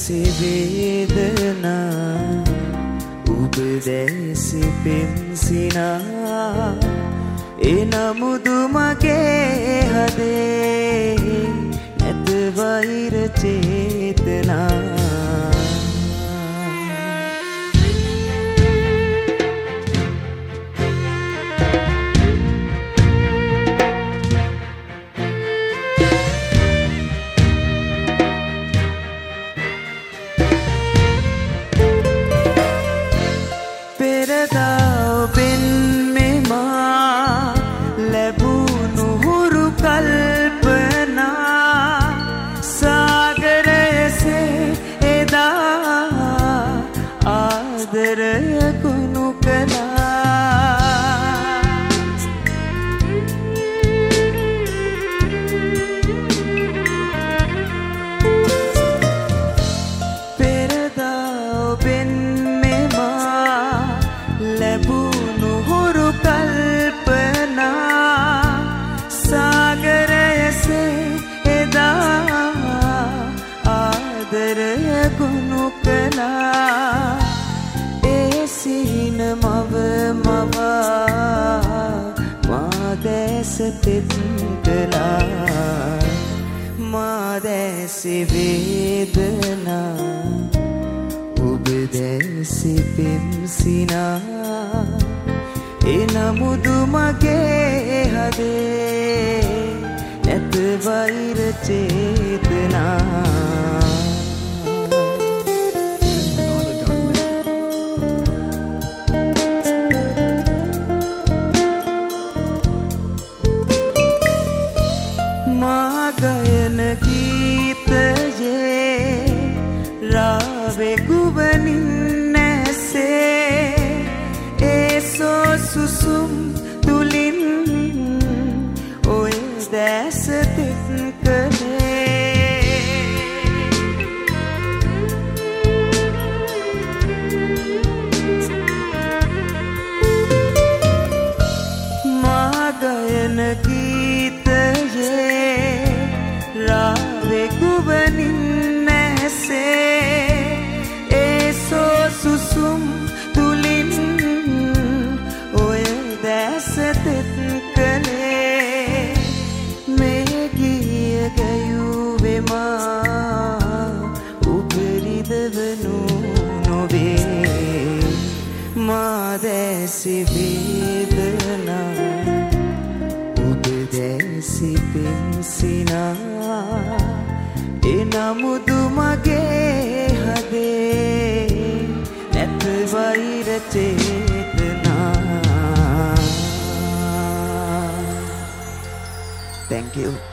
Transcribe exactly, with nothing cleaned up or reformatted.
දැසි වේදනා ඔබ දැසි පෙම්සිනා එනමුදු මගේ හදේ නැත වෛර චේතනා මාදැසි වේදනා ඔබ දැසි පෙම්සිනා එනමුදු මගේ හදේ නැත වෛර චේතනා ගයන ගීතයේ රාවේ ගුවනින් නැසේ ඒ සෝ සුසුම් තුලින් ඔය දැස තෙත් කළේ මා ගයන ගීතයේ රාවේ ගුවනින් නැසේ ඒ සෝ සුසුම් තුලින් ඔය දැස තෙත් කළේ මේ ගිය ගයුවේ මා උපරිදවනු නොවේ මා දැසි වේදනා ඔබ දැසි පෙම්සිනා එනමුදු මගේ හදේ නැත වෛර චේතනා. Thank you.